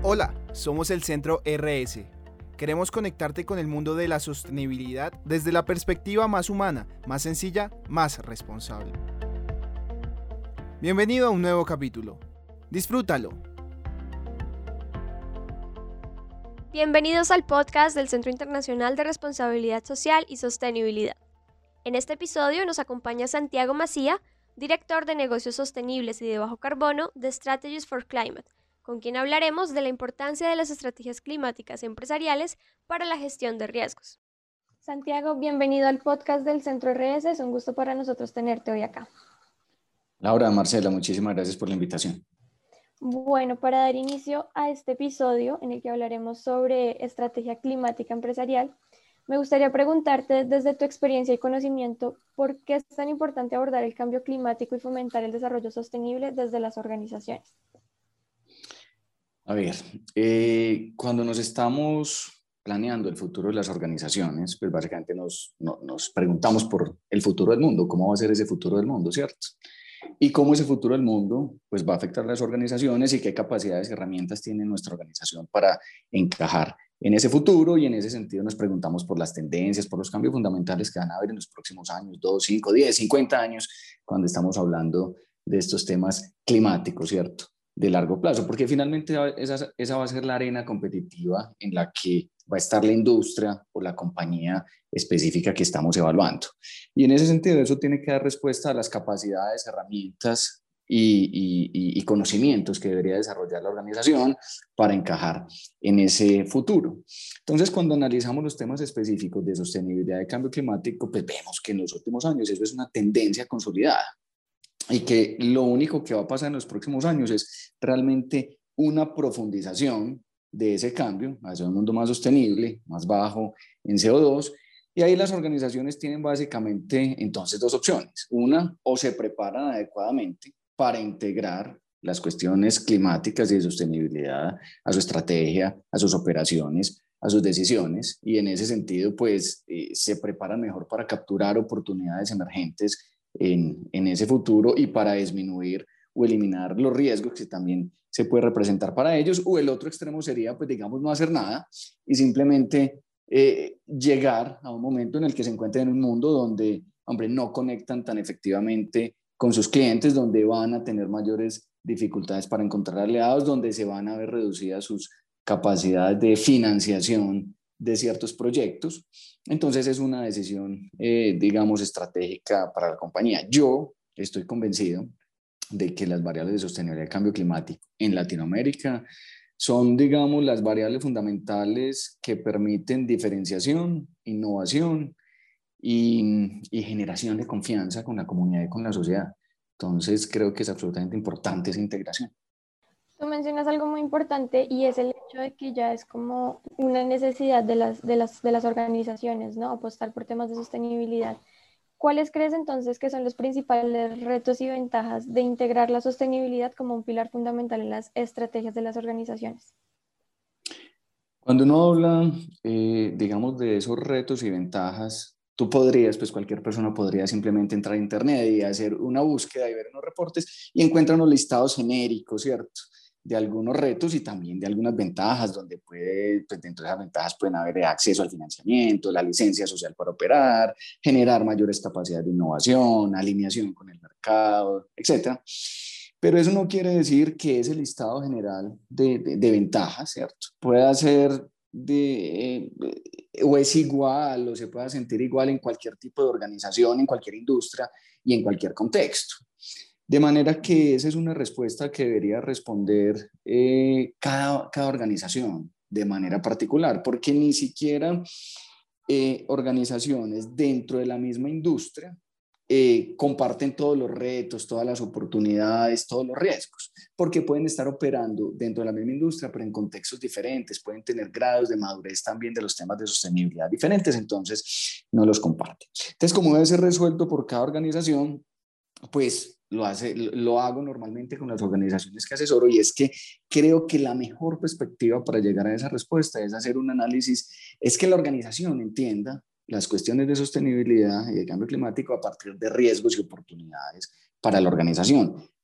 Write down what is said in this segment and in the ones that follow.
Hola, somos el Centro RS. Queremos conectarte con el mundo de la sostenibilidad desde la perspectiva más humana, más sencilla, más responsable. Bienvenido a un nuevo capítulo. Disfrútalo. Bienvenidos al podcast del Centro Internacional de Responsabilidad Social y Sostenibilidad. En este episodio nos acompaña Santiago Macía, director de Negocios Sostenibles y de Bajo Carbono de Strategies for Climate, con quien hablaremos de la importancia de las estrategias climáticas empresariales para la gestión de riesgos. Santiago, bienvenido al podcast del Centro RS. Es un gusto para nosotros tenerte hoy acá. Laura, Marcela, muchísimas gracias por la invitación. Bueno, para dar inicio a este episodio en el que hablaremos sobre estrategia climática empresarial, me gustaría preguntarte desde tu experiencia y conocimiento, ¿por qué es tan importante abordar el cambio climático y fomentar el desarrollo sostenible desde las organizaciones? A ver, cuando nos estamos planeando el futuro de las organizaciones, pues básicamente nos preguntamos por el futuro del mundo, cómo va a ser ese futuro del mundo, ¿cierto? Y cómo ese futuro del mundo pues, va a afectar a las organizaciones y qué capacidades y herramientas tiene nuestra organización para encajar en ese futuro, y en ese sentido nos preguntamos por las tendencias, por los cambios fundamentales que van a haber en los próximos años, 2, 5, 10, 50 años, cuando estamos hablando de estos temas climáticos, ¿cierto? De largo plazo, porque finalmente esa va a ser la arena competitiva en la que va a estar la industria o la compañía específica que estamos evaluando. Y en ese sentido, eso tiene que dar respuesta a las capacidades, herramientas y conocimientos que debería desarrollar la organización para encajar en ese futuro. Entonces, cuando analizamos los temas específicos de sostenibilidad y cambio climático, pues vemos que en los últimos años eso es una tendencia consolidada, y que lo único que va a pasar en los próximos años es realmente una profundización de ese cambio hacia un mundo más sostenible, más bajo en CO2, y ahí las organizaciones tienen básicamente entonces dos opciones. Una, o se preparan adecuadamente para integrar las cuestiones climáticas y de sostenibilidad a su estrategia, a sus operaciones, a sus decisiones, y en ese sentido pues se preparan mejor para capturar oportunidades emergentes en ese futuro y para disminuir o eliminar los riesgos que también se puede representar para ellos. O el otro extremo sería, pues digamos, no hacer nada y simplemente llegar a un momento en el que se encuentren en un mundo donde, hombre, no conectan tan efectivamente con sus clientes, donde van a tener mayores dificultades para encontrar aliados, donde se van a ver reducidas sus capacidades de financiación de ciertos proyectos. Entonces es una decisión, digamos, estratégica para la compañía. Yo estoy convencido de que las variables de sostenibilidad y cambio climático en Latinoamérica son, digamos, las variables fundamentales que permiten diferenciación, innovación y generación de confianza con la comunidad y con la sociedad. Entonces creo que es absolutamente importante esa integración. Tú mencionas algo muy importante y es el hecho de que ya es como una necesidad de las organizaciones, ¿no? Apostar por temas de sostenibilidad. ¿Cuáles crees entonces que son los principales retos y ventajas de integrar la sostenibilidad como un pilar fundamental en las estrategias de las organizaciones? Cuando uno habla, digamos, de esos retos y ventajas, tú podrías, pues cualquier persona podría simplemente entrar a internet y hacer una búsqueda y ver unos reportes y encuentra unos listados genéricos, ¿cierto? De algunos retos y también de algunas ventajas, donde puede, pues dentro de esas ventajas pueden haber acceso al financiamiento, la licencia social para operar, generar mayores capacidades de innovación, alineación con el mercado, etcétera. Pero eso no quiere decir que ese listado general de ventajas, ¿cierto? Pueda ser o es igual o se pueda sentir igual en cualquier tipo de organización, en cualquier industria y en cualquier contexto. De manera que esa es una respuesta que debería responder cada organización de manera particular, porque ni siquiera organizaciones dentro de la misma industria comparten todos los retos, todas las oportunidades, todos los riesgos, porque pueden estar operando dentro de la misma industria, pero en contextos diferentes, pueden tener grados de madurez también de los temas de sostenibilidad diferentes, entonces no los comparten. Entonces, como debe ser resuelto por cada organización, pues lo hago normalmente con las organizaciones que asesoro, y es que creo que la mejor perspectiva para llegar a esa respuesta es hacer un análisis, es que la organización entienda las cuestiones de sostenibilidad y de cambio climático a partir de riesgos y oportunidades para la organización.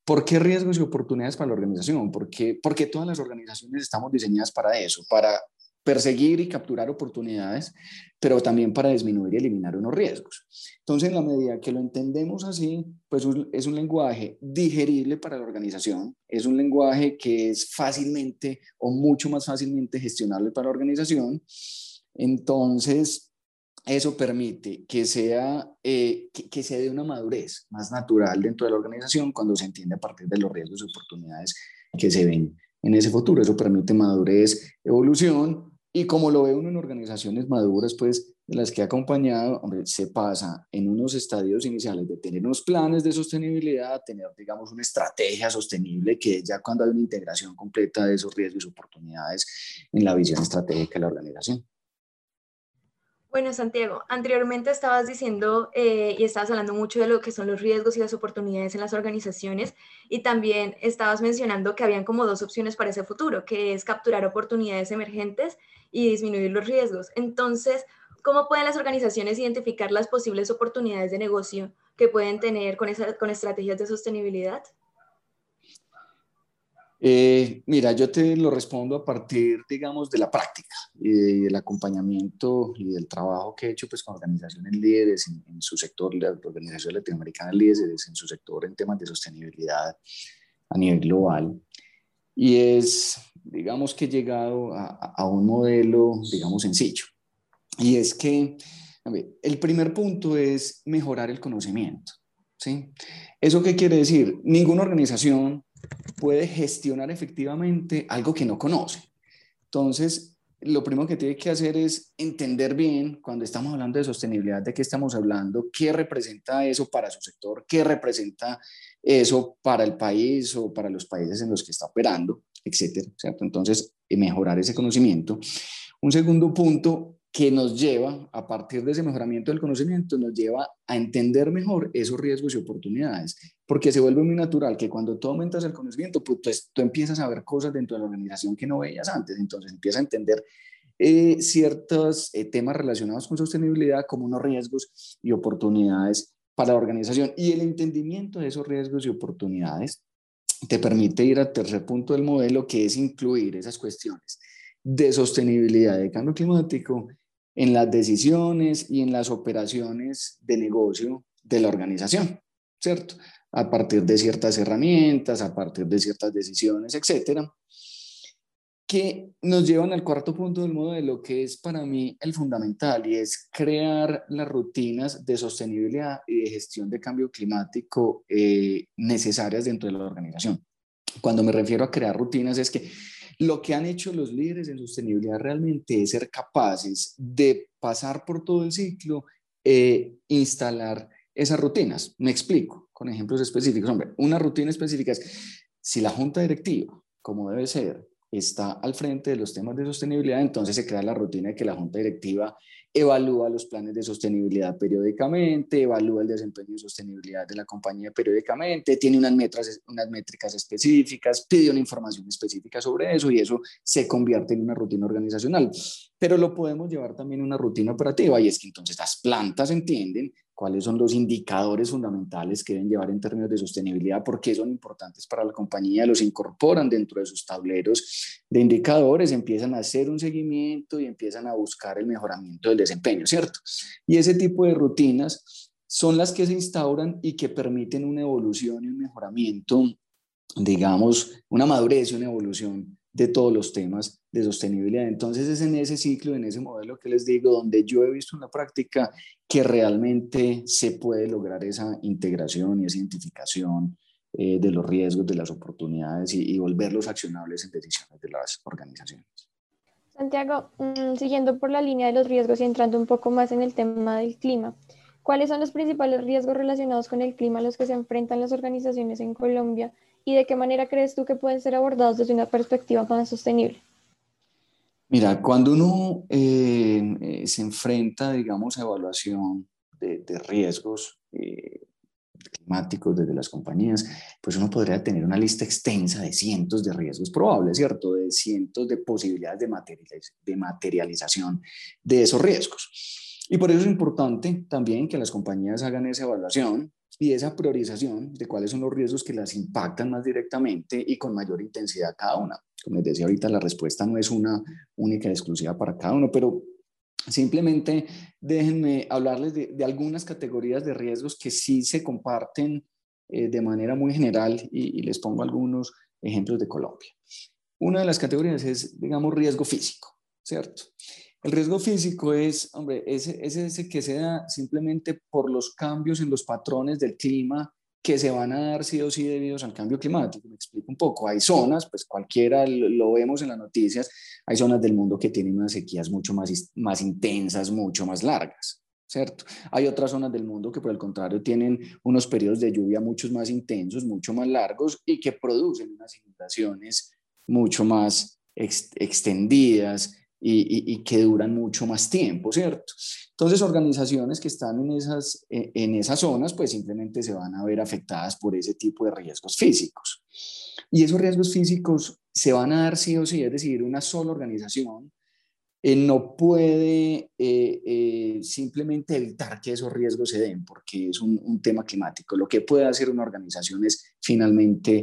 ¿Por qué riesgos y oportunidades para la organización? Porque todas las organizaciones estamos diseñadas para eso, para perseguir y capturar oportunidades, pero también para disminuir y eliminar unos riesgos. Entonces, en la medida que lo entendemos así, pues es un lenguaje digerible para la organización, es un lenguaje que es fácilmente o mucho más fácilmente gestionable para la organización. Entonces, eso permite que que se dé una madurez más natural dentro de la organización cuando se entiende a partir de los riesgos y oportunidades que se ven en ese futuro. Eso permite madurez, evolución, y como lo ve uno en organizaciones maduras, pues de las que he acompañado, hombre, se pasa en unos estadios iniciales de tener unos planes de sostenibilidad, tener, digamos, una estrategia sostenible, que es ya cuando hay una integración completa de esos riesgos y oportunidades en la visión estratégica de la organización. Bueno, Santiago, anteriormente estabas diciendo y estabas hablando mucho de lo que son los riesgos y las oportunidades en las organizaciones, y también estabas mencionando que habían como dos opciones para ese futuro, que es capturar oportunidades emergentes y disminuir los riesgos. Entonces, ¿cómo pueden las organizaciones identificar las posibles oportunidades de negocio que pueden tener con estrategias de sostenibilidad? Mira, yo te lo respondo a partir, digamos, de la práctica y del acompañamiento y del trabajo que he hecho pues, con organizaciones líderes en su sector, las organizaciones latinoamericanas líderes en su sector en temas de sostenibilidad a nivel global. Y es, digamos, que he llegado a un modelo, digamos, sencillo. Y es que, a ver, el primer punto es mejorar el conocimiento, ¿sí? ¿Eso qué quiere decir? Ninguna organización puede gestionar efectivamente algo que no conoce. Entonces, lo primero que tiene que hacer es entender bien, cuando estamos hablando de sostenibilidad, de qué estamos hablando, qué representa eso para su sector, qué representa eso para el país o para los países en los que está operando, etcétera, ¿cierto? Entonces, mejorar ese conocimiento. Un segundo punto que nos lleva, a partir de ese mejoramiento del conocimiento, nos lleva a entender mejor esos riesgos y oportunidades, porque se vuelve muy natural que cuando tú aumentas el conocimiento, pues tú empiezas a ver cosas dentro de la organización que no veías antes, entonces empiezas a entender ciertos temas relacionados con sostenibilidad como unos riesgos y oportunidades para la organización, y el entendimiento de esos riesgos y oportunidades te permite ir al tercer punto del modelo, que es incluir esas cuestiones de sostenibilidad de cambio climático en las decisiones y en las operaciones de negocio de la organización, ¿cierto? A partir de ciertas herramientas, a partir de ciertas decisiones, etcétera, que nos llevan al cuarto punto del modelo, que es para mí el fundamental, y es crear las rutinas de sostenibilidad y de gestión de cambio climático necesarias dentro de la organización. Cuando me refiero a crear rutinas, es que lo que han hecho los líderes en sostenibilidad realmente es ser capaces de pasar por todo el ciclo, instalar esas rutinas. Me explico con ejemplos específicos. Hombre, una rutina específica es, si la junta directiva, como debe ser, está al frente de los temas de sostenibilidad, entonces se crea la rutina de que la junta directiva evalúa los planes de sostenibilidad periódicamente, evalúa el desempeño de sostenibilidad de la compañía periódicamente, tiene unas métricas específicas, pide una información específica sobre eso, y eso se convierte en una rutina organizacional. Pero lo podemos llevar también a una rutina operativa, y es que entonces las plantas entienden cuáles son los indicadores fundamentales que deben llevar en términos de sostenibilidad, por qué son importantes para la compañía, los incorporan dentro de sus tableros de indicadores, empiezan a hacer un seguimiento y empiezan a buscar el mejoramiento del desempeño, ¿cierto? Y ese tipo de rutinas son las que se instauran y que permiten una evolución y un mejoramiento, digamos, una madurez y una evolución de todos los temas de sostenibilidad. Entonces es en ese ciclo, en ese modelo que les digo, donde yo he visto en la práctica que realmente se puede lograr esa integración y esa identificación de los riesgos, de las oportunidades, y volverlos accionables en decisiones de las organizaciones. Santiago, siguiendo por la línea de los riesgos y entrando un poco más en el tema del clima, ¿cuáles son los principales riesgos relacionados con el clima a los que se enfrentan las organizaciones en Colombia, y de qué manera crees tú que pueden ser abordados desde una perspectiva más sostenible? Mira, cuando uno se enfrenta, digamos, a evaluación de riesgos climáticos desde las compañías, pues uno podría tener una lista extensa de cientos de riesgos probables, ¿cierto? De cientos de posibilidades de materialización de esos riesgos. Y por eso es importante también que las compañías hagan esa evaluación y esa priorización de cuáles son los riesgos que las impactan más directamente y con mayor intensidad cada una. Como les decía ahorita, la respuesta no es una única y exclusiva para cada uno, pero simplemente déjenme hablarles de algunas categorías de riesgos que sí se comparten de manera muy general y les pongo algunos ejemplos de Colombia. Una de las categorías es, digamos, riesgo físico, ¿cierto? El riesgo físico es, hombre, ese que se da simplemente por los cambios en los patrones del clima que se van a dar sí o sí debidos al cambio climático. Me explico un poco. Hay zonas, pues cualquiera lo vemos en las noticias, hay zonas del mundo que tienen unas sequías mucho más intensas, mucho más largas, ¿cierto? Hay otras zonas del mundo que por el contrario tienen unos periodos de lluvia mucho más intensos, mucho más largos y que producen unas inundaciones mucho más extendidas y que duran mucho más tiempo, ¿cierto? Entonces, organizaciones que están en esas zonas, pues simplemente se van a ver afectadas por ese tipo de riesgos físicos. Y esos riesgos físicos se van a dar sí o sí, es decir, una sola organización no puede simplemente evitar que esos riesgos se den, porque es un tema climático. Lo que puede hacer una organización es finalmente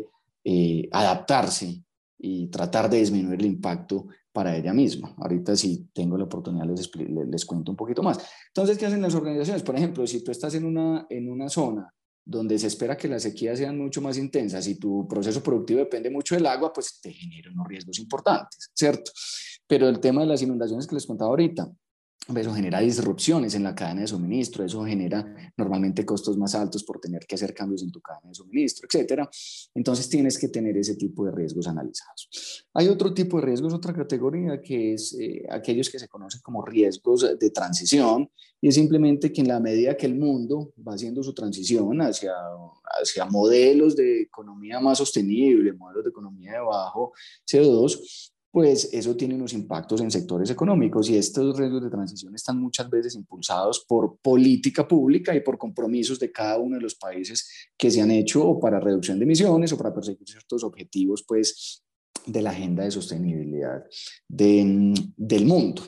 adaptarse y tratar de disminuir el impacto para ella misma. Ahorita si tengo la oportunidad les cuento un poquito más. Entonces, ¿qué hacen las organizaciones? Por ejemplo, si tú estás en una zona donde se espera que las sequías sean mucho más intensas y tu proceso productivo depende mucho del agua, pues te genera unos riesgos importantes, ¿cierto? Pero el tema de las inundaciones que les contaba ahorita, eso genera disrupciones en la cadena de suministro, eso genera normalmente costos más altos por tener que hacer cambios en tu cadena de suministro, etcétera. Entonces tienes que tener ese tipo de riesgos analizados. Hay otro tipo de riesgos, otra categoría que es aquellos que se conocen como riesgos de transición, y es simplemente que en la medida que el mundo va haciendo su transición hacia modelos de economía más sostenible, modelos de economía de bajo CO2, pues eso tiene unos impactos en sectores económicos y estos riesgos de transición están muchas veces impulsados por política pública y por compromisos de cada uno de los países que se han hecho o para reducción de emisiones o para perseguir ciertos objetivos pues, de la agenda de sostenibilidad del mundo.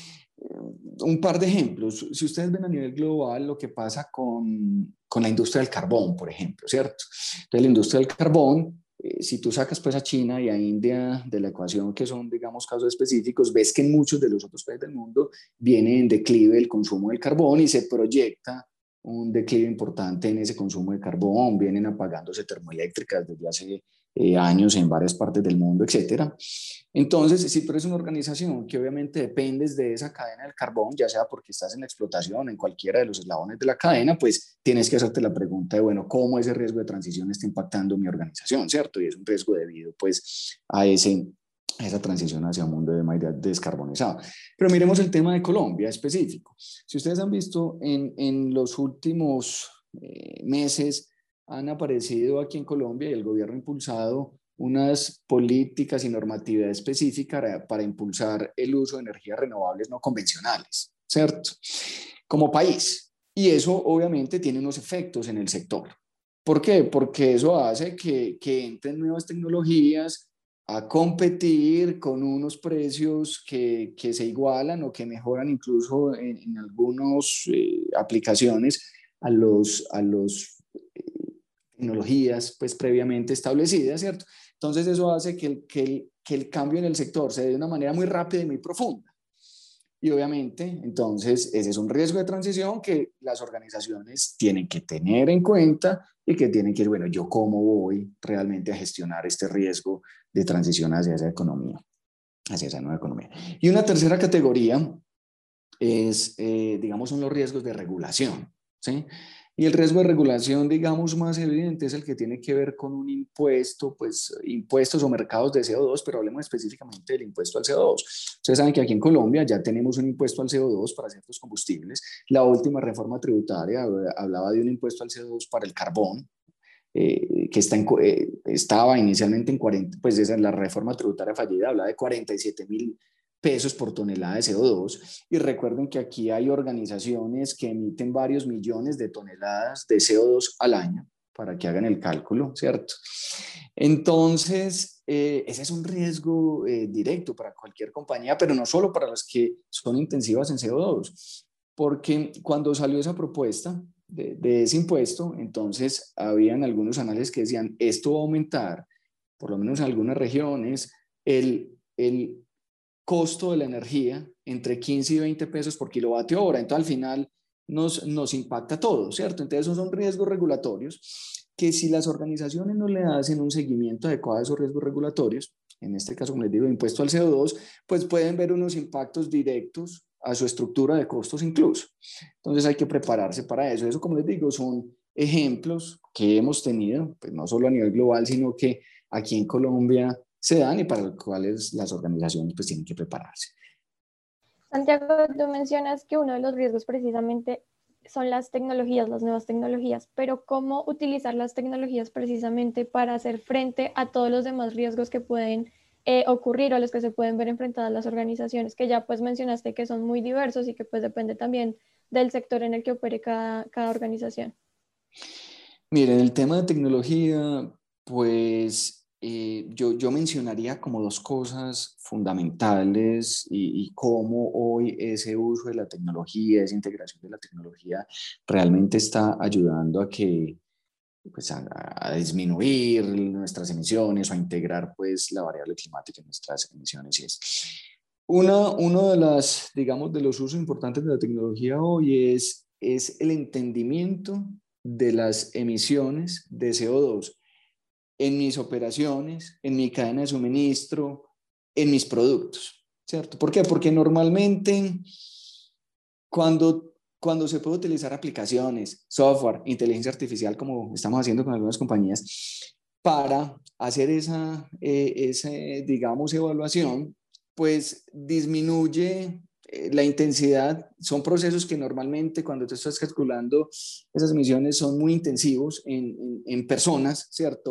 Un par de ejemplos. Si ustedes ven a nivel global lo que pasa con la industria del carbón, por ejemplo, ¿cierto? Entonces, la industria del carbón, si tú sacas pues a China y a India de la ecuación, que son, digamos, casos específicos, ves que en muchos de los otros países del mundo viene en declive el consumo del carbón y se proyecta un declive importante en ese consumo de carbón, vienen apagándose termoeléctricas desde hace años en varias partes del mundo, etcétera. Entonces, si tú eres una organización que obviamente dependes de esa cadena del carbón, ya sea porque estás en la explotación, en cualquiera de los eslabones de la cadena, pues tienes que hacerte la pregunta de, bueno, ¿cómo ese riesgo de transición está impactando mi organización, cierto? Y es un riesgo debido, pues, a esa transición hacia un mundo de mayoría descarbonizado. Pero miremos el tema de Colombia específico. Si ustedes han visto en los últimos meses, han aparecido aquí en Colombia y el gobierno ha impulsado unas políticas y normatividad específica para impulsar el uso de energías renovables no convencionales, ¿cierto? Como país. Y eso obviamente tiene unos efectos en el sector. ¿Por qué? Porque eso hace que entren nuevas tecnologías a competir con unos precios que se igualan o que mejoran incluso en algunas aplicaciones a los tecnologías pues previamente establecidas, ¿cierto? Entonces eso hace que el cambio en el sector se dé de una manera muy rápida y muy profunda. Y obviamente, entonces, ese es un riesgo de transición que las organizaciones tienen que tener en cuenta y que tienen que ir, bueno, ¿yo cómo voy realmente a gestionar este riesgo de transición hacia esa economía, hacia esa nueva economía? Y una tercera categoría es, digamos, son los riesgos de regulación, ¿sí? Y el riesgo de regulación, digamos, más evidente es el que tiene que ver con un impuesto, pues impuestos o mercados de CO2, pero hablemos específicamente del impuesto al CO2. Ustedes saben que aquí en Colombia ya tenemos un impuesto al CO2 para ciertos combustibles. La última reforma tributaria hablaba de un impuesto al CO2 para el carbón, que estaba inicialmente en 40, pues esa es la reforma tributaria fallida, hablaba de 47.000 pesos por tonelada de CO2, y recuerden que aquí hay organizaciones que emiten varios millones de toneladas de CO2 al año, para que hagan el cálculo, ¿cierto? Entonces, ese es un riesgo directo para cualquier compañía, pero no solo para las que son intensivas en CO2, porque cuando salió esa propuesta, de ese impuesto, entonces habían algunos análisis que decían, esto va a aumentar, por lo menos en algunas regiones, el costo de la energía entre 15 y 20 pesos por kilovatio hora. Entonces, al final nos impacta todo, ¿cierto? Entonces, esos son riesgos regulatorios que si las organizaciones no le hacen un seguimiento adecuado a esos riesgos regulatorios, en este caso, como les digo, impuesto al CO2, pues pueden ver unos impactos directos a su estructura de costos incluso. Entonces, hay que prepararse para eso. Eso, como les digo, son ejemplos que hemos tenido, pues no solo a nivel global, sino que aquí en Colombia se dan y para los cuales las organizaciones pues tienen que prepararse. Santiago, tú mencionas que uno de los riesgos precisamente son las tecnologías, las nuevas tecnologías, pero ¿cómo utilizar las tecnologías precisamente para hacer frente a todos los demás riesgos que pueden ocurrir o a los que se pueden ver enfrentadas las organizaciones, que ya pues mencionaste que son muy diversos y que pues depende también del sector en el que opere cada organización? Miren, el tema de tecnología, pues yo mencionaría como dos cosas fundamentales y cómo hoy ese uso de la tecnología, esa integración de la tecnología realmente está ayudando a que pues a disminuir nuestras emisiones o a integrar pues la variable climática en nuestras emisiones. Y es uno de las, digamos, de los usos importantes de la tecnología hoy es el entendimiento de las emisiones de CO2 en mis operaciones, en mi cadena de suministro, en mis productos, ¿cierto? ¿Por qué? Porque normalmente cuando se puede utilizar aplicaciones, software, inteligencia artificial, como estamos haciendo con algunas compañías, para hacer esa digamos, evaluación, pues disminuye la intensidad. Son procesos que normalmente cuando tú estás calculando esas emisiones son muy intensivos en personas, ¿cierto?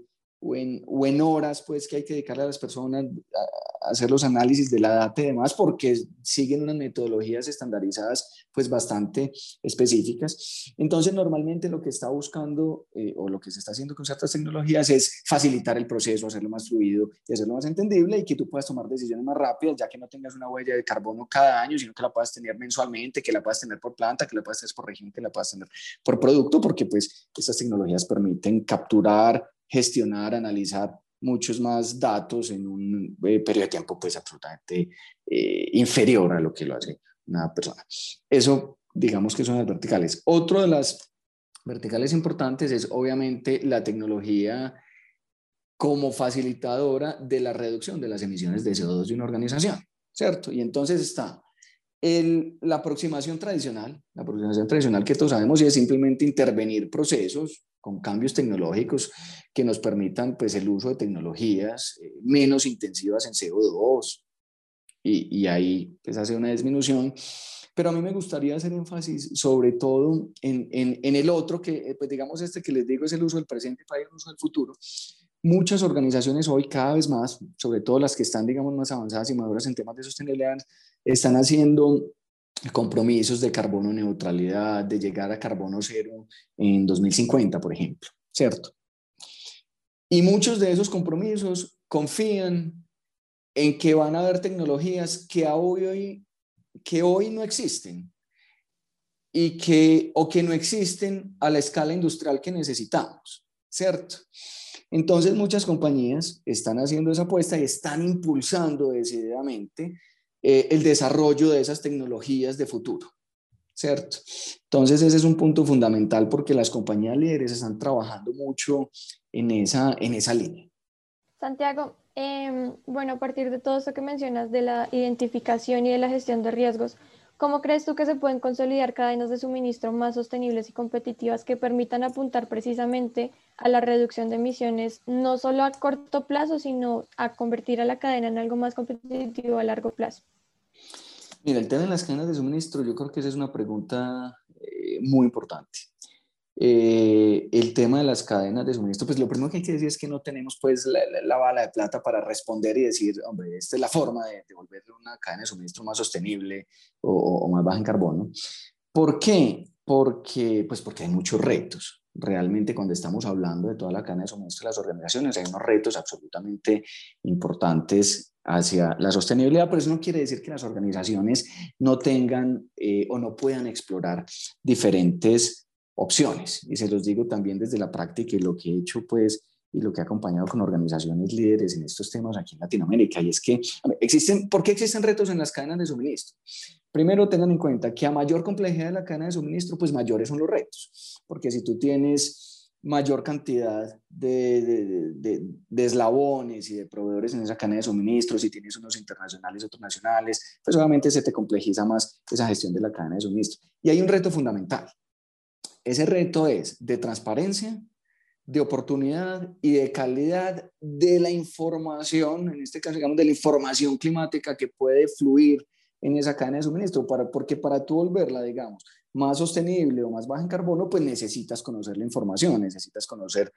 O en horas, pues, que hay que dedicarle a las personas a hacer los análisis de la data y demás, porque siguen unas metodologías estandarizadas, pues, bastante específicas. Entonces, normalmente lo que está buscando o lo que se está haciendo con ciertas tecnologías es facilitar el proceso, hacerlo más fluido y hacerlo más entendible y que tú puedas tomar decisiones más rápidas, ya que no tengas una huella de carbono cada año, sino que la puedas tener mensualmente, que la puedas tener por planta, que la puedas tener por región, que la puedas tener por producto, porque pues estas tecnologías permiten capturar, gestionar, analizar muchos más datos en un periodo de tiempo pues absolutamente inferior a lo que lo hace una persona. Eso digamos que son las verticales. Otro de las verticales importantes es obviamente la tecnología como facilitadora de la reducción de las emisiones de CO2 de una organización, ¿cierto? Y entonces está la aproximación tradicional que todos sabemos y es simplemente intervenir procesos con cambios tecnológicos que nos permitan pues, el uso de tecnologías menos intensivas en CO2 y ahí pues, hace una disminución. Pero a mí me gustaría hacer énfasis sobre todo en el otro, que pues digamos este que les digo es el uso del presente para el uso del futuro. Muchas organizaciones hoy cada vez más, sobre todo las que están digamos más avanzadas y maduras en temas de sostenibilidad, están haciendo compromisos de carbono neutralidad, de llegar a carbono cero en 2050, por ejemplo, ¿cierto? Y muchos de esos compromisos confían en que van a haber tecnologías que hoy no existen o que no existen a la escala industrial que necesitamos, ¿cierto? Entonces muchas compañías están haciendo esa apuesta y están impulsando decididamente el desarrollo de esas tecnologías de futuro, ¿cierto? Entonces ese es un punto fundamental porque las compañías líderes están trabajando mucho en esa línea. Santiago, bueno, a partir de todo esto que mencionas de la identificación y de la gestión de riesgos, ¿cómo crees tú que se pueden consolidar cadenas de suministro más sostenibles y competitivas que permitan apuntar precisamente a la reducción de emisiones, no solo a corto plazo, sino a convertir a la cadena en algo más competitivo a largo plazo? Mira, el tema de las cadenas de suministro, yo creo que esa es una pregunta muy importante. El tema de las cadenas de suministro, pues lo primero que hay que decir es que no tenemos pues la bala de plata para responder y decir, hombre, esta es la forma de volverle una cadena de suministro más sostenible o más baja en carbono. ¿Por qué? Porque hay muchos retos. Realmente cuando estamos hablando de toda la cadena de suministro de las organizaciones, hay unos retos absolutamente importantes hacia la sostenibilidad, pero eso no quiere decir que las organizaciones no tengan o no puedan explorar diferentes opciones. Y se los digo también desde la práctica y lo que he hecho, pues, y lo que he acompañado con organizaciones líderes en estos temas aquí en Latinoamérica. Y es que ¿por qué existen retos en las cadenas de suministro? Primero, tengan en cuenta que a mayor complejidad de la cadena de suministro, pues mayores son los retos. Porque si tú tienes mayor cantidad de eslabones y de proveedores en esa cadena de suministro, si tienes unos internacionales, otros nacionales, pues obviamente se te complejiza más esa gestión de la cadena de suministro. Y hay un reto fundamental. Ese reto es de transparencia, de oportunidad y de calidad de la información, en este caso, digamos, de la información climática que puede fluir en esa cadena de suministro, porque para tú volverla, digamos, más sostenible o más baja en carbono, pues necesitas conocer la información, necesitas conocer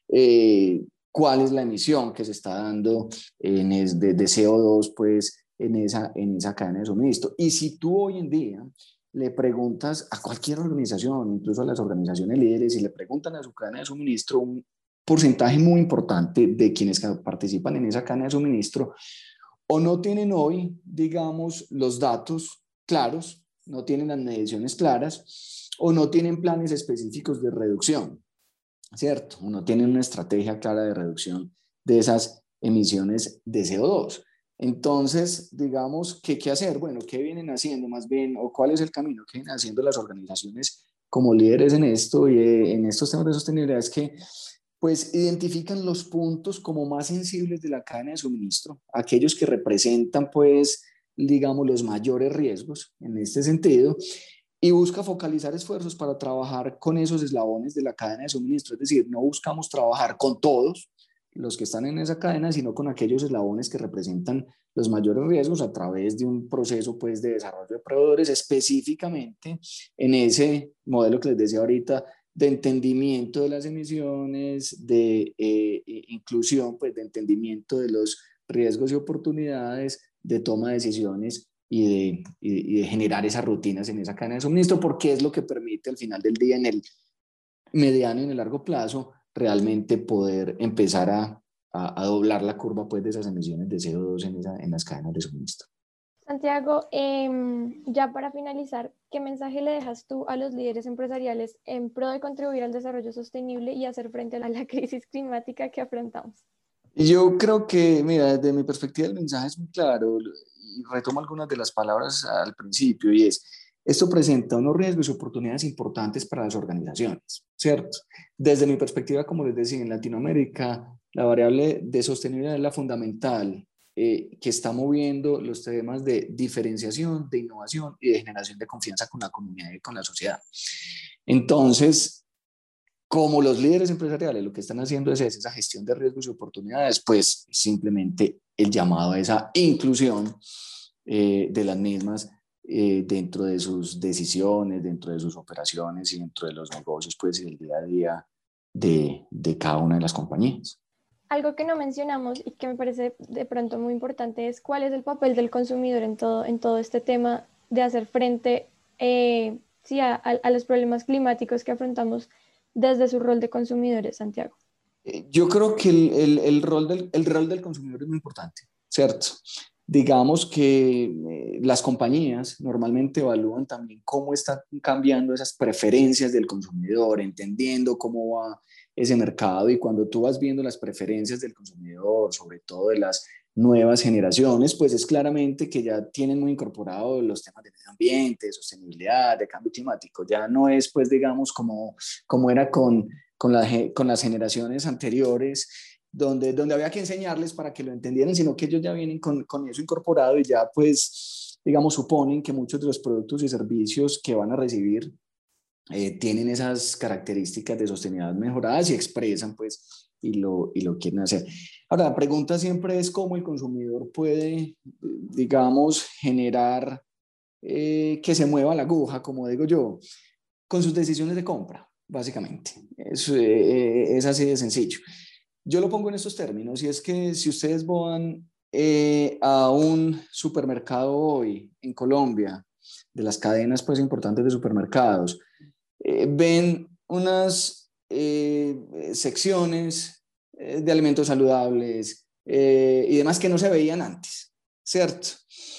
cuál es la emisión que se está dando de CO2, pues, en esa cadena de suministro. Y si tú hoy en día le preguntas a cualquier organización, incluso a las organizaciones líderes, y le preguntan a su cadena de suministro, un porcentaje muy importante de quienes participan en esa cadena de suministro o no tienen hoy, digamos, los datos claros, no tienen las mediciones claras o no tienen planes específicos de reducción, ¿cierto? O no tienen una estrategia clara de reducción de esas emisiones de CO2. Entonces, digamos, ¿qué hacer? Bueno, ¿qué vienen haciendo más bien? ¿O cuál es el camino que vienen haciendo las organizaciones como líderes en esto y en estos temas de sostenibilidad? Es que, pues, identifican los puntos como más sensibles de la cadena de suministro, aquellos que representan, pues, digamos, los mayores riesgos en este sentido, y busca focalizar esfuerzos para trabajar con esos eslabones de la cadena de suministro. Es decir, no buscamos trabajar con todos los que están en esa cadena, sino con aquellos eslabones que representan los mayores riesgos a través de un proceso, pues, de desarrollo de proveedores, específicamente en ese modelo que les decía ahorita, de entendimiento de las emisiones, de inclusión, pues, de entendimiento de los riesgos y oportunidades, de toma de decisiones y de generar esas rutinas en esa cadena de suministro, porque es lo que permite al final del día, en el mediano y en el largo plazo, realmente poder empezar a doblar la curva, pues, de esas emisiones de CO2 en las cadenas de suministro. Santiago, ya para finalizar, ¿qué mensaje le dejas tú a los líderes empresariales en pro de contribuir al desarrollo sostenible y hacer frente a la crisis climática que afrontamos? Yo creo que, mira, desde mi perspectiva el mensaje es muy claro y retomo algunas de las palabras al principio, y es: esto presenta unos riesgos y oportunidades importantes para las organizaciones, ¿cierto? Desde mi perspectiva, como les decía, en Latinoamérica, la variable de sostenibilidad es la fundamental, que está moviendo los temas de diferenciación, de innovación y de generación de confianza con la comunidad y con la sociedad. Entonces, como los líderes empresariales lo que están haciendo es esa gestión de riesgos y oportunidades, pues simplemente el llamado a esa inclusión de las mismas dentro de sus decisiones, dentro de sus operaciones y dentro de los negocios, pues, y el día a día de cada una de las compañías. Algo que no mencionamos y que me parece de pronto muy importante es cuál es el papel del consumidor en todo este tema de hacer frente sí, a los problemas climáticos que afrontamos desde su rol de consumidores, Santiago. Yo creo que el rol del consumidor es muy importante, ¿cierto? Digamos que las compañías normalmente evalúan también cómo están cambiando esas preferencias del consumidor, entendiendo cómo va ese mercado, y cuando tú vas viendo las preferencias del consumidor, sobre todo de las nuevas generaciones, pues es claramente que ya tienen muy incorporado los temas de medio ambiente, de sostenibilidad, de cambio climático. Ya no es, pues, digamos, como era con las generaciones anteriores, donde había que enseñarles para que lo entendieran, sino que ellos ya vienen con eso incorporado y ya, pues, digamos, suponen que muchos de los productos y servicios que van a recibir tienen esas características de sostenibilidad mejoradas y expresan, pues, y lo quieren hacer. Ahora, la pregunta siempre es cómo el consumidor puede, digamos, generar que se mueva la aguja, como digo yo, con sus decisiones de compra, básicamente. Es así de sencillo. Yo lo pongo en estos términos, y es que si ustedes van a un supermercado hoy en Colombia, de las cadenas, pues, importantes de supermercados, ven unas secciones de alimentos saludables y demás que no se veían antes, ¿cierto?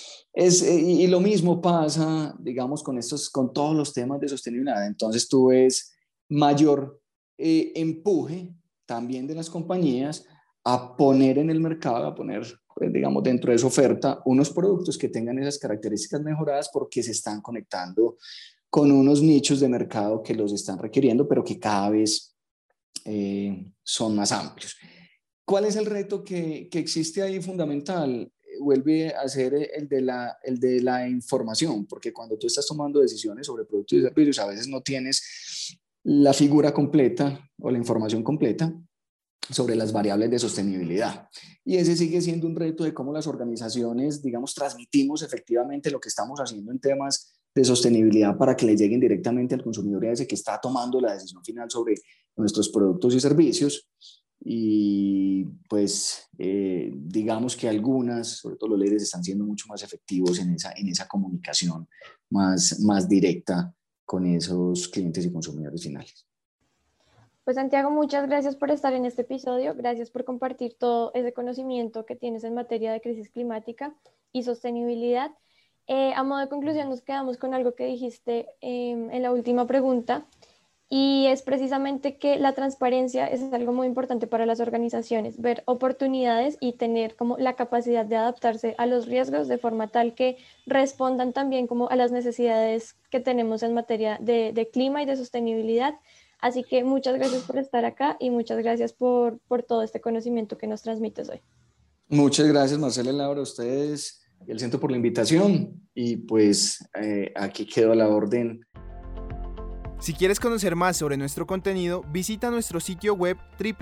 Y lo mismo pasa, digamos, con todos los temas de sostenibilidad. Entonces tú ves mayor empuje también de las compañías a poner en el mercado, a poner, pues, digamos, dentro de su oferta unos productos que tengan esas características mejoradas porque se están conectando con unos nichos de mercado que los están requiriendo, pero que cada vez son más amplios. ¿Cuál es el reto que existe ahí fundamental? Vuelve a ser el de la información, porque cuando tú estás tomando decisiones sobre productos y servicios, a veces no tienes la figura completa o la información completa sobre las variables de sostenibilidad. Y ese sigue siendo un reto de cómo las organizaciones, digamos, transmitimos efectivamente lo que estamos haciendo en temas de sostenibilidad para que le lleguen directamente al consumidor y a ese que está tomando la decisión final sobre nuestros productos y servicios. Y pues digamos que algunas, sobre todo los líderes, están siendo mucho más efectivos en esa comunicación más directa con esos clientes y consumidores finales. Pues Santiago, muchas gracias por estar en este episodio, gracias por compartir todo ese conocimiento que tienes en materia de crisis climática y sostenibilidad. A modo de conclusión nos quedamos con algo que dijiste en la última pregunta, y es precisamente que la transparencia es algo muy importante para las organizaciones, ver oportunidades y tener como la capacidad de adaptarse a los riesgos de forma tal que respondan también como a las necesidades que tenemos en materia de clima y de sostenibilidad. Así que muchas gracias por estar acá y muchas gracias por todo este conocimiento que nos transmites hoy. Muchas gracias, Marcela y Laura, a ustedes y al centro por la invitación. Y pues aquí quedo a la orden. Si quieres conocer más sobre nuestro contenido, visita nuestro sitio web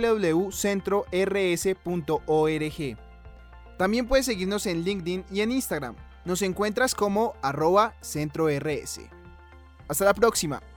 www.centrors.org. También puedes seguirnos en LinkedIn y en Instagram. Nos encuentras como @CentroRS. Hasta la próxima.